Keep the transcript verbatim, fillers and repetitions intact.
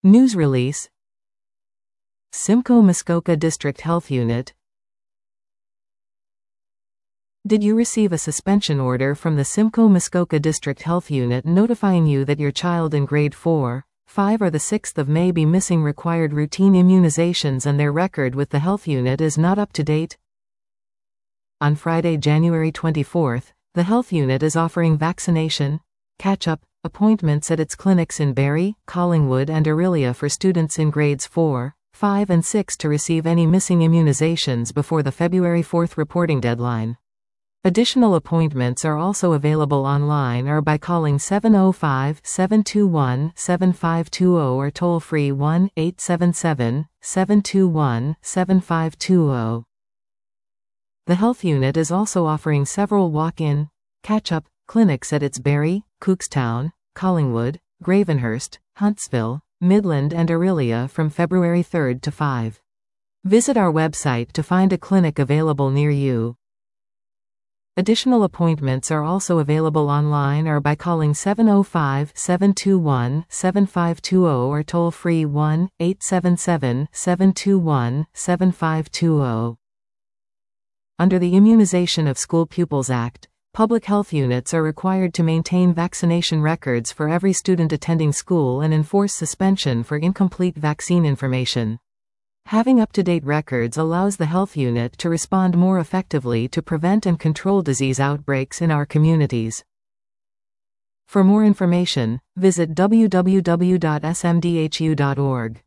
News release. Simcoe Muskoka District Health Unit. Did you receive a suspension order from the Simcoe Muskoka District Health Unit notifying you that your child in grade four, five or the sixth of May be missing required routine immunizations and their record with the health unit is not up to date? On Friday, January twenty-fourth, the health unit is offering vaccination catch-up appointments at its clinics in Barrie, Collingwood and Orillia for students in grades four, five and six to receive any missing immunizations before the February fourth reporting deadline. Additional appointments are also available online or by calling seven oh five, seven two one, seven five two zero or toll-free one eight seven seven, seven two one, seven five two zero. The health unit is also offering several walk-in, catch-up clinics at its Barrie, Cookstown, Collingwood, Gravenhurst, Huntsville, Midland and Orillia from February third to fifth. Visit our website to find a clinic available near you. Additional appointments are also available online or by calling seven oh five, seven two one, seven five two zero or toll-free one eight seven seven, seven two one, seven five two zero. Under the Immunization of School Pupils Act, public health units are required to maintain vaccination records for every student attending school and enforce suspension for incomplete vaccine information. Having up-to-date records allows the health unit to respond more effectively to prevent and control disease outbreaks in our communities. For more information, visit w w w dot s m d h u dot org.